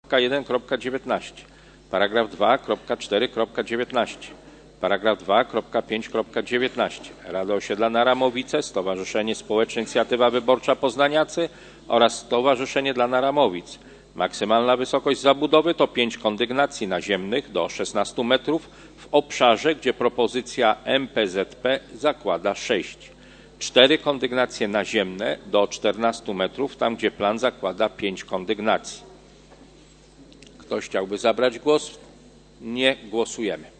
2.1.19, paragraf 2.4.19, paragraf 2.5.19. Rada Osiedlana Ramowice, Stowarzyszenie Społeczne Inicjatywa Wyborcza Poznaniacy oraz Stowarzyszenie dla Ramowic. Maksymalna wysokość zabudowy to 5 kondygnacji naziemnych do 16 metrów w obszarze, gdzie propozycja MPZP zakłada 6. 4 kondygnacje naziemne do 14 metrów, tam gdzie plan zakłada 5 kondygnacji. Ktoś chciałby zabrać głos? Nie głosujemy.